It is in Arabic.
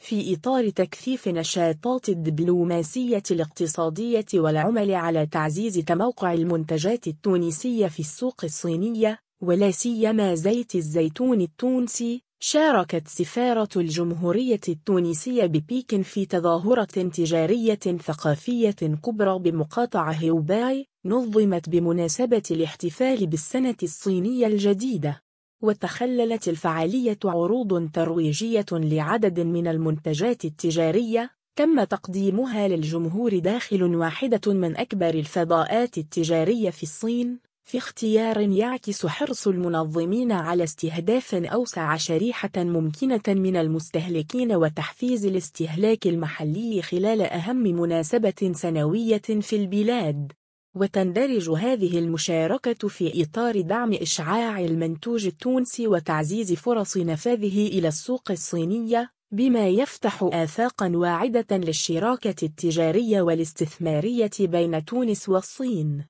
في إطار تكثيف نشاطات الدبلوماسية الاقتصادية والعمل على تعزيز تموقع المنتجات التونسية في السوق الصينية، ولا سيما زيت الزيتون التونسي، شاركت سفارة الجمهورية التونسية ببكين في تظاهرة تجارية ثقافية كبرى بمقاطعة هيوباي نظمت بمناسبة الاحتفال بالسنة الصينية الجديدة. وتخللت الفعالية عروض ترويجية لعدد من المنتجات التجارية تم تقديمها للجمهور داخل واحدة من أكبر الفضاءات التجارية في الصين، في اختيار يعكس حرص المنظمين على استهداف أوسع شريحة ممكنة من المستهلكين وتحفيز الاستهلاك المحلي خلال أهم مناسبة سنوية في البلاد. وتندرج هذه المشاركة في إطار دعم إشعاع المنتوج التونسي وتعزيز فرص نفاذه إلى السوق الصينية، بما يفتح آفاقا واعدة للشراكة التجارية والاستثمارية بين تونس والصين.